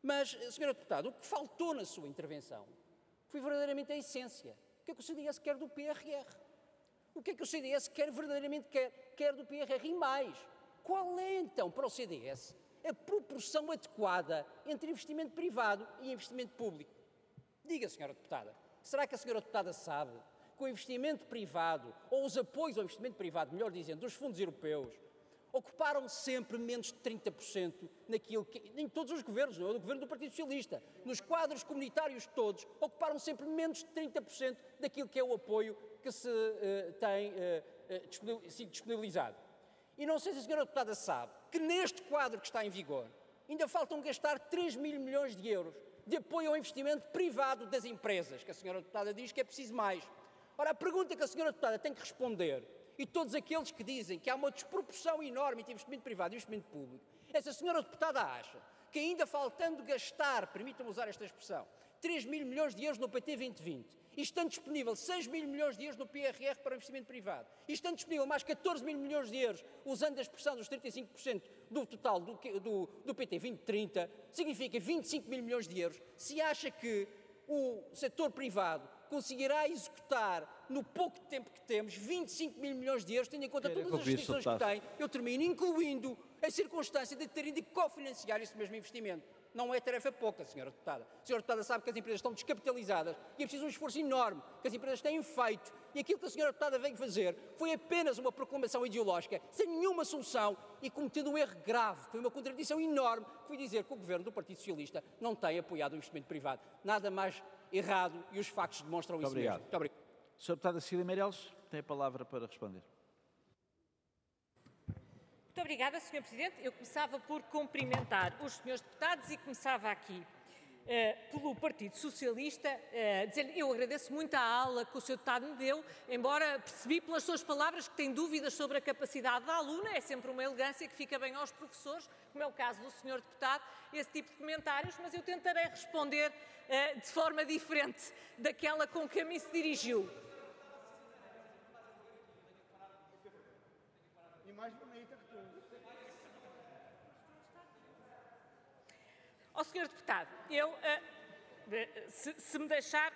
Mas, Sra. Deputada, o que faltou na sua intervenção foi verdadeiramente a essência. O que é que o CDS quer do PRR? O que é que o CDS verdadeiramente quer do PRR? E mais, qual é então para o CDS a proporção adequada entre investimento privado e investimento público? Diga, Sra. Deputada, será que a Sra. Deputada sabe que o investimento privado, ou os apoios ao investimento privado, melhor dizendo, dos fundos europeus, ocuparam sempre menos de 30% naquilo que, em todos os governos, não é? Do governo do Partido Socialista, nos quadros comunitários todos, ocuparam sempre menos de 30% daquilo que é o apoio que se tem sido disponibilizado. E não sei se a Sra. Deputada sabe que neste quadro que está em vigor ainda faltam gastar 3 mil milhões de euros de apoio ao investimento privado das empresas, que a Sra. Deputada diz que é preciso mais. Ora, a pergunta que a Sra. Deputada tem que responder, e todos aqueles que dizem que há uma desproporção enorme entre investimento privado e investimento público, é se a Sra. Deputada acha que ainda faltando gastar, permitam-me usar esta expressão, 3 mil milhões de euros no PT 2020, e estando disponível 6 mil milhões de euros no PRR para o investimento privado, e estando disponível mais 14 mil milhões de euros, usando a expressão dos 35% do total do PT 2030, significa 25 mil milhões de euros, se acha que o setor privado conseguirá executar, no pouco tempo que temos, 25 mil milhões de euros, tendo em conta todas as restrições que tem, eu termino, incluindo a circunstância de terem de cofinanciar esse mesmo investimento. Não é tarefa pouca, Sra. Deputada. A Sra. Deputada sabe que as empresas estão descapitalizadas e é preciso um esforço enorme que as empresas têm feito, e aquilo que a Sra. Deputada veio fazer foi apenas uma proclamação ideológica, sem nenhuma solução e cometendo um erro grave. Foi uma contradição enorme, que foi dizer que o governo do Partido Socialista não tem apoiado o investimento privado. Nada mais errado, e os factos demonstram isso mesmo. Muito obrigado. Sra. Deputada Cecília Meirelles tem a palavra para responder. Muito obrigada, Sr. Presidente. Eu começava por cumprimentar os senhores deputados e começava aqui pelo Partido Socialista, dizer-lhe, eu agradeço muito a aula que o Sr. Deputado me deu, embora percebi pelas suas palavras que tem dúvidas sobre a capacidade da aluna, é sempre uma elegância que fica bem aos professores, como é o caso do Sr. Deputado, esse tipo de comentários, mas eu tentarei responder de forma diferente daquela com que a mim se dirigiu. E mais bonita que tu. Ó Sr. Deputado, eu, se me deixar,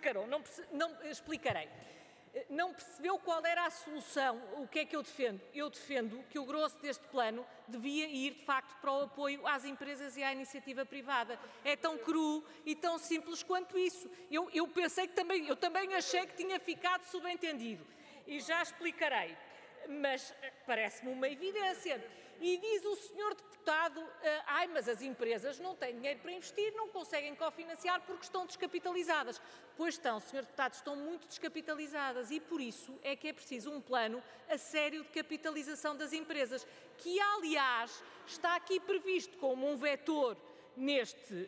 explicarei. Não percebeu qual era a solução, o que é que eu defendo? Eu defendo que o grosso deste plano devia ir, de facto, para o apoio às empresas e à iniciativa privada. É tão cru e tão simples quanto isso. Eu pensei que eu também achei que tinha ficado subentendido. E já explicarei. Mas parece-me uma evidência. E diz o senhor deputado, mas as empresas não têm dinheiro para investir, não conseguem cofinanciar porque estão descapitalizadas. Pois estão, senhor deputado, estão muito descapitalizadas e por isso é que é preciso um plano a sério de capitalização das empresas, que aliás está aqui previsto como um vetor neste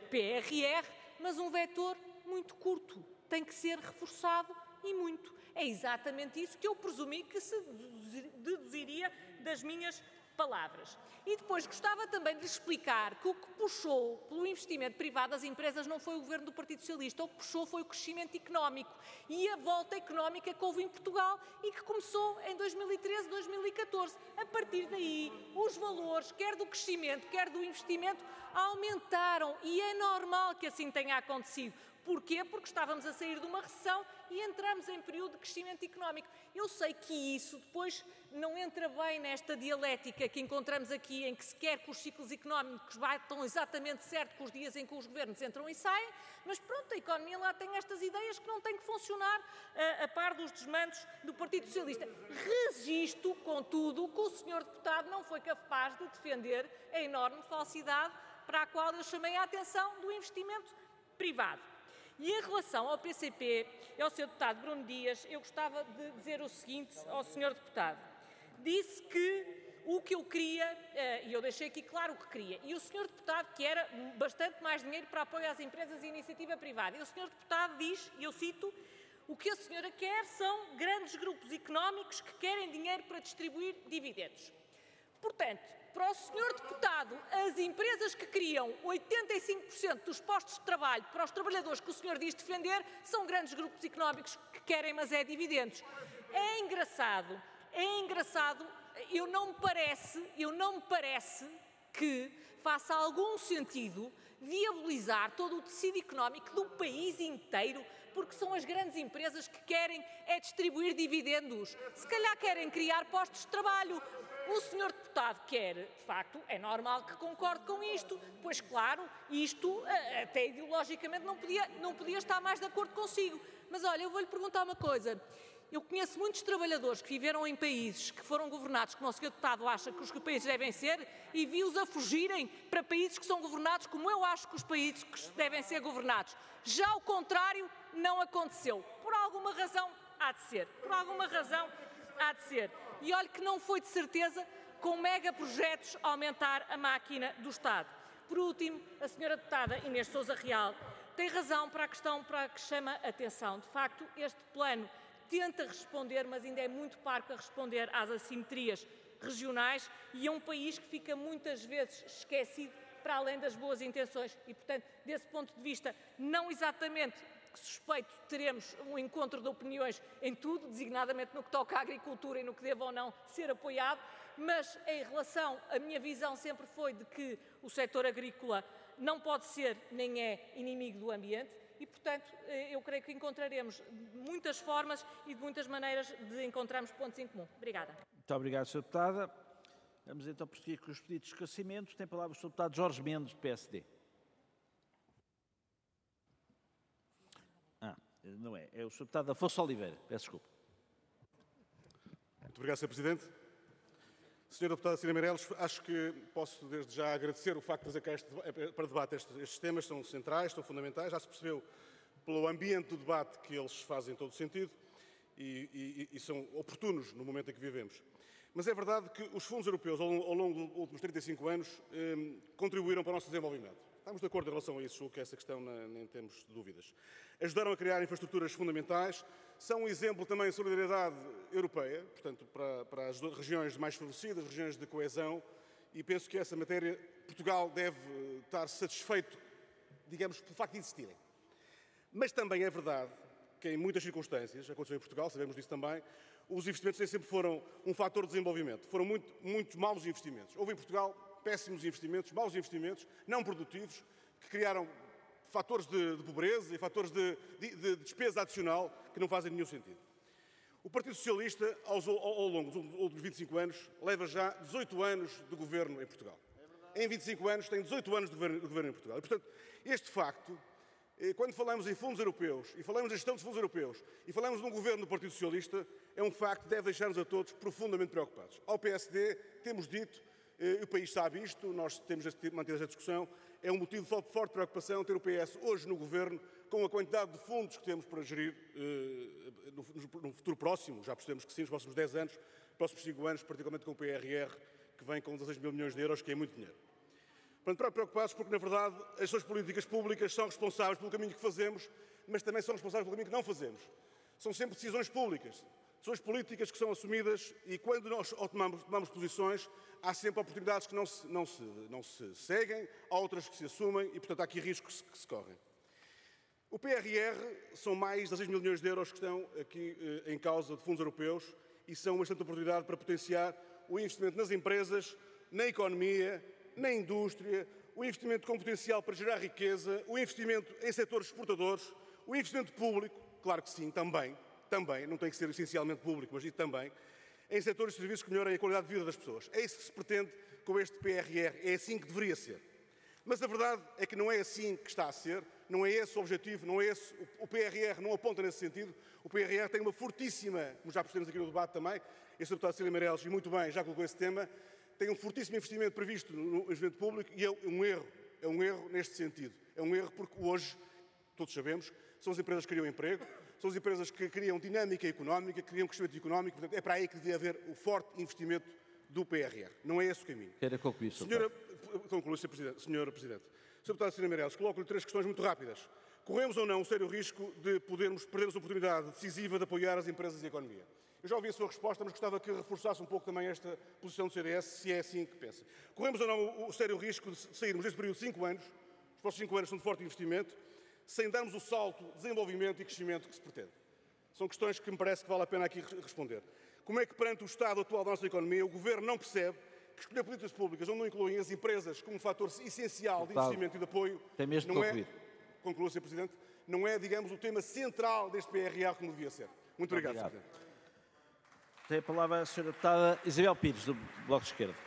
PRR, mas um vetor muito curto, tem que ser reforçado e muito. É exatamente isso que eu presumi que se deduziria das minhas palavras. E depois gostava também de explicar que o que puxou pelo investimento privado das empresas não foi o governo do Partido Socialista, o que puxou foi o crescimento económico e a volta económica que houve em Portugal e que começou em 2013, 2014. A partir daí, os valores, quer do crescimento, quer do investimento, aumentaram e é normal que assim tenha acontecido. Porquê? Porque estávamos a sair de uma recessão e entramos em período de crescimento económico. Eu sei que isso depois não entra bem nesta dialética que encontramos aqui, em que se quer que os ciclos económicos batam exatamente certo com os dias em que os governos entram e saem, mas pronto, a economia lá tem estas ideias que não têm que funcionar a par dos desmandos do Partido Socialista. Resisto, contudo, que o senhor deputado não foi capaz de defender a enorme falsidade para a qual eu chamei a atenção do investimento privado. E em relação ao PCP e ao Sr. Deputado Bruno Dias, eu gostava de dizer o seguinte ao Sr. Deputado. Disse que o que eu queria, e eu deixei aqui claro o que queria, e o Sr. Deputado que era bastante mais dinheiro para apoio às empresas e iniciativa privada. E o Sr. Deputado diz, e eu cito, o que a senhora quer são grandes grupos económicos que querem dinheiro para distribuir dividendos. Portanto, para o senhor deputado, as empresas que criam 85% dos postos de trabalho para os trabalhadores que o senhor diz defender são grandes grupos económicos que querem, mas é dividendos. É engraçado, eu não me parece que faça algum sentido viabilizar todo o tecido económico do país inteiro, porque são as grandes empresas que querem é distribuir dividendos. Se calhar querem criar postos de trabalho. O senhor deputado quer, de facto, é normal que concorde com isto, pois claro, isto até ideologicamente não podia estar mais de acordo consigo. Mas olha, eu vou-lhe perguntar uma coisa. Eu conheço muitos trabalhadores que viveram em países que foram governados como o senhor deputado acha que os países devem ser e vi-os a fugirem para países que são governados como eu acho que os países que devem ser governados. Já o contrário não aconteceu. Por alguma razão há de ser. Por alguma razão há de ser. E olhe que não foi de certeza com megaprojetos aumentar a máquina do Estado. Por último, a senhora deputada Inês Sousa Real tem razão para a questão para que chama a atenção. De facto, este plano tenta responder, mas ainda é muito parco a responder às assimetrias regionais e é um país que fica muitas vezes esquecido para além das boas intenções e, portanto, desse ponto de vista, não exatamente que suspeito teremos um encontro de opiniões em tudo, designadamente no que toca à agricultura e no que deve ou não ser apoiado, mas em relação, a minha visão sempre foi de que o setor agrícola não pode ser nem é inimigo do ambiente e, portanto, eu creio que encontraremos muitas formas e de muitas maneiras de encontrarmos pontos em comum. Obrigada. Muito obrigado, Sra. Deputada. Vamos então prosseguir com os pedidos de esclarecimento. Tem a palavra o Sr. Deputado Jorge Mendes, do PSD. Não é. É o Sr. Deputado Afonso Oliveira. Peço desculpa. Muito obrigado, Sr. Presidente. Sra. Deputada Cira Meireles, acho que posso desde já agradecer o facto de trazer cá para debate estes temas, são centrais, são fundamentais. Já se percebeu pelo ambiente do debate que eles fazem todo sentido e são oportunos no momento em que vivemos. Mas é verdade que os fundos europeus, ao longo dos últimos 35 anos, contribuíram para o nosso desenvolvimento. Estamos de acordo em relação a isso, julgo que essa questão nem temos dúvidas. Ajudaram a criar infraestruturas fundamentais, são um exemplo também de solidariedade europeia, portanto, para as regiões mais favorecidas, regiões de coesão, e penso que essa matéria Portugal deve estar satisfeito, digamos, pelo facto de existirem. Mas também é verdade que em muitas circunstâncias, aconteceu em Portugal, sabemos disso também, os investimentos nem sempre foram um fator de desenvolvimento, foram muito maus investimentos. Houve em Portugal péssimos investimentos, maus investimentos, não produtivos, que criaram fatores de pobreza e fatores de despesa adicional que não fazem nenhum sentido. O Partido Socialista, ao longo dos últimos 25 anos, leva já 18 anos de governo em Portugal. Em 25 anos tem 18 anos de governo em Portugal. E, portanto, este facto, quando falamos em fundos europeus, e falamos da gestão dos fundos europeus, e falamos de um governo do Partido Socialista, é um facto que deve deixar-nos a todos profundamente preocupados. Ao PSD, temos dito, o país sabe isto, nós temos mantido esta discussão, é um motivo de forte preocupação ter o PS hoje no governo, com a quantidade de fundos que temos para gerir no futuro próximo, já percebemos que sim, nos próximos 10 anos, nos próximos 5 anos, particularmente com o PRR, que vem com 16 mil milhões de euros, que é muito dinheiro. Portanto, preocupados porque, na verdade, as suas políticas públicas são responsáveis pelo caminho que fazemos, mas também são responsáveis pelo caminho que não fazemos. São sempre decisões públicas, decisões políticas que são assumidas e quando nós tomamos posições, há sempre oportunidades que não se seguem, há outras que se assumem e, portanto, há aqui riscos que se correm. O PRR são mais de 16 mil milhões de euros que estão aqui em causa de fundos europeus e são uma excelente oportunidade para potenciar o investimento nas empresas, na economia, na indústria, o investimento com potencial para gerar riqueza, o investimento em setores exportadores, o investimento público, claro que sim, também, não tem que ser essencialmente público, mas também, em setores de serviços que melhorem a qualidade de vida das pessoas. É isso que se pretende com este PRR, é assim que deveria ser. Mas a verdade é que não é assim que está a ser, não é esse o objetivo, não é esse, o PRR não aponta nesse sentido, o PRR tem uma fortíssima, como já percebemos aqui no debate também, e a Sra. Deputada Cira Meireles, e muito bem, já colocou esse tema, tem um fortíssimo investimento previsto no investimento público e é um erro neste sentido. É um erro porque hoje, todos sabemos, são as empresas que criam emprego, são as empresas que criam dinâmica económica, que criam crescimento económico, portanto é para aí que devia haver o forte investimento do PRR. Não é esse o caminho. Quero concluir, Concluo, Sr. Presidente. Sra. Deputada Cira Meireles, coloco-lhe 3 questões muito rápidas. Corremos ou não o sério risco de podermos perder a oportunidade decisiva de apoiar as empresas e a economia? Eu já ouvi a sua resposta, mas gostava que reforçasse um pouco também esta posição do CDS, se é assim que pensa. Corremos ou não o sério risco de sairmos deste período de 5 anos, os próximos 5 anos são de forte investimento, sem darmos o salto de desenvolvimento e crescimento que se pretende? São questões que me parece que vale a pena aqui responder. Como é que, perante o estado atual da nossa economia, o Governo não percebe que escolher políticas públicas onde não incluem as empresas como um fator essencial de Deputado, investimento e de apoio, tem mesmo não de é, concluir. concluo, Sr. Presidente, não é, digamos, o tema central deste PRR como devia ser. Muito obrigado, Sr. Presidente. Tem a palavra a Sra. Deputada Isabel Pires, do Bloco de Esquerda.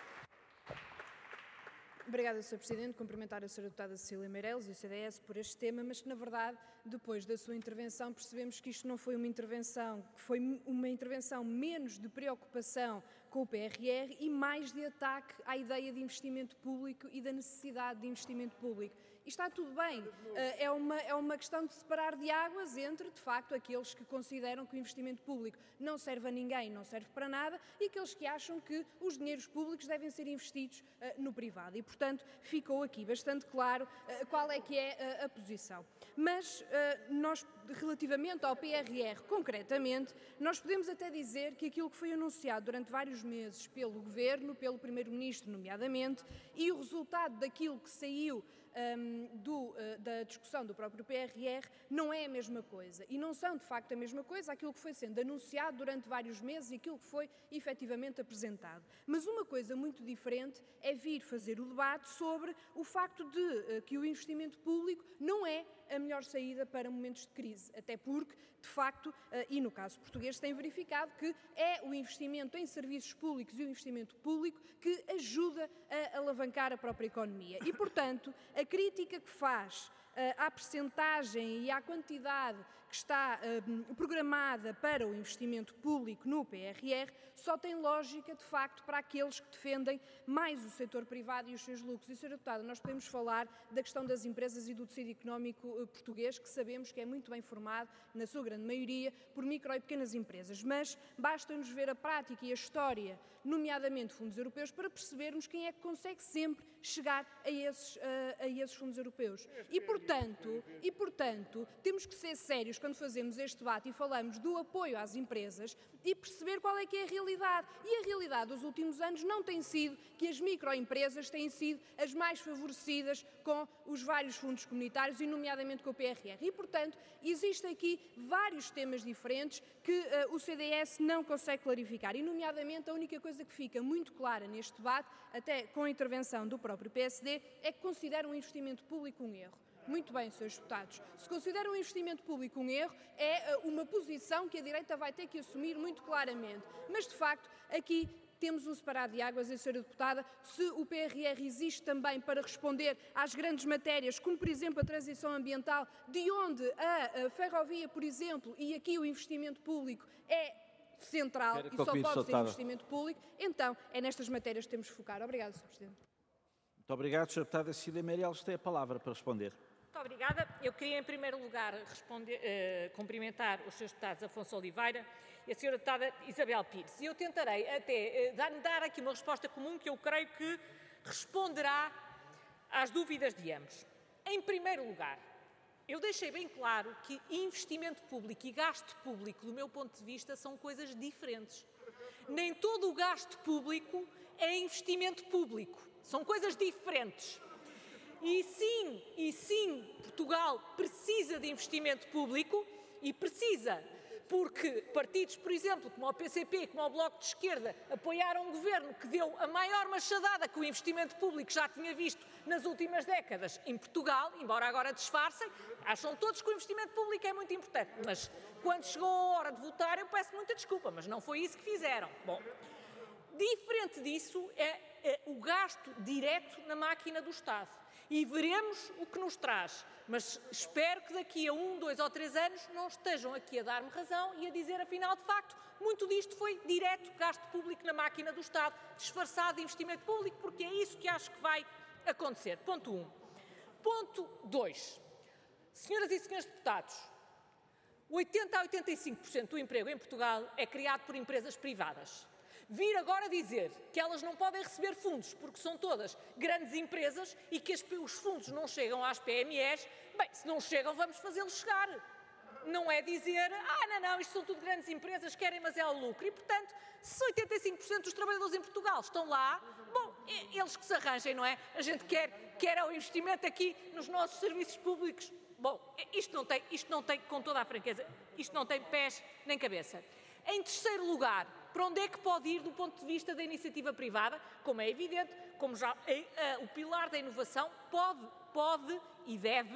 Obrigada, Sr. Presidente. Cumprimentar a Sra. Deputada Cecília Meireles e o CDS por este tema, mas que, na verdade, depois da sua intervenção, percebemos que isto não foi uma intervenção, que foi uma intervenção menos de preocupação com o PRR e mais de ataque à ideia de investimento público e da necessidade de investimento público. E está tudo bem, é uma questão de separar de águas entre, de facto, aqueles que consideram que o investimento público não serve a ninguém, não serve para nada, e aqueles que acham que os dinheiros públicos devem ser investidos no privado. E, portanto, ficou aqui bastante claro qual é que é a posição. Mas nós, relativamente ao PRR concretamente, nós podemos até dizer que aquilo que foi anunciado durante vários meses pelo Governo, pelo Primeiro-Ministro nomeadamente, e o resultado daquilo que saiu da discussão do próprio PRR não é a mesma coisa e não são de facto a mesma coisa aquilo que foi sendo anunciado durante vários meses e aquilo que foi efetivamente apresentado. Mas uma coisa muito diferente é vir fazer o debate sobre o facto de que o investimento público não é a melhor saída para momentos de crise, até porque, de facto, e no caso português, tem verificado que é o investimento em serviços públicos e o investimento público que ajuda a alavancar a própria economia. E, portanto, a crítica que faz à percentagem e à quantidade que está programada para o investimento público no PRR só tem lógica, de facto, para aqueles que defendem mais o setor privado e os seus lucros. E, Sra. Deputada, nós podemos falar da questão das empresas e do tecido económico português, que sabemos que é muito bem formado, na sua grande maioria, por micro e pequenas empresas. Mas basta-nos ver a prática e a história, nomeadamente fundos europeus, para percebermos quem é que consegue sempre chegar a esses fundos europeus. E, portanto, temos que ser sérios quando fazemos este debate e falamos do apoio às empresas e perceber qual é que é a realidade. E a realidade dos últimos anos não tem sido que as microempresas têm sido as mais favorecidas com os vários fundos comunitários e nomeadamente com o PRR. E, portanto, existem aqui vários temas diferentes que o CDS não consegue clarificar. E, nomeadamente, a única coisa que fica muito clara neste debate, até com a intervenção do próprio PSD, é que consideram o investimento público um erro. Muito bem, Srs. Deputados. Se consideram o investimento público um erro, é uma posição que a direita vai ter que assumir muito claramente. Mas, de facto, aqui temos um separado de águas, Sra. Deputada, se o PRR existe também para responder às grandes matérias, como, por exemplo, a transição ambiental, de onde a ferrovia, por exemplo, e aqui o investimento público é central e só pode ser investimento público, então é nestas matérias que temos de focar. Obrigada, Sr. Presidente. Muito obrigado, Sra. Deputada Cecília Meireles. Tem a palavra para responder. Muito obrigada. Eu queria, em primeiro lugar, cumprimentar os Srs. Deputados Afonso Oliveira e a Sra. Deputada Isabel Pires. E eu tentarei até dar aqui uma resposta comum que eu creio que responderá às dúvidas de ambos. Em primeiro lugar, eu deixei bem claro que investimento público e gasto público, do meu ponto de vista, são coisas diferentes. Nem todo o gasto público é investimento público. São coisas diferentes. E sim, Portugal precisa de investimento público e precisa, porque partidos, por exemplo, como o PCP, como o Bloco de Esquerda, apoiaram um governo que deu a maior machadada que o investimento público já tinha visto nas últimas décadas em Portugal, embora agora disfarcem, acham todos que o investimento público é muito importante. Mas quando chegou a hora de votar, eu peço muita desculpa, mas não foi isso que fizeram. Bom, diferente disso é o gasto direto na máquina do Estado. E veremos o que nos traz. Mas espero que daqui a 1, 2 ou 3 anos não estejam aqui a dar-me razão e a dizer, afinal, de facto, muito disto foi direto gasto público na máquina do Estado, disfarçado de investimento público, porque é isso que acho que vai acontecer. Ponto 1. Ponto 2. Senhoras e senhores deputados, 80% a 85% do emprego em Portugal é criado por empresas privadas. Vir agora dizer que elas não podem receber fundos porque são todas grandes empresas e que os fundos não chegam às PMEs, bem, se não chegam, vamos fazê-los chegar. Não é dizer, não, isto são tudo grandes empresas, querem, mas é ao lucro. E, portanto, se 85% dos trabalhadores em Portugal estão lá, bom, eles que se arranjem, não é? A gente quer o investimento aqui nos nossos serviços públicos. Bom, isto não tem, com toda a franqueza, isto não tem pés nem cabeça. Em terceiro lugar, para onde é que pode ir do ponto de vista da iniciativa privada, como é evidente, como já o pilar da inovação pode e deve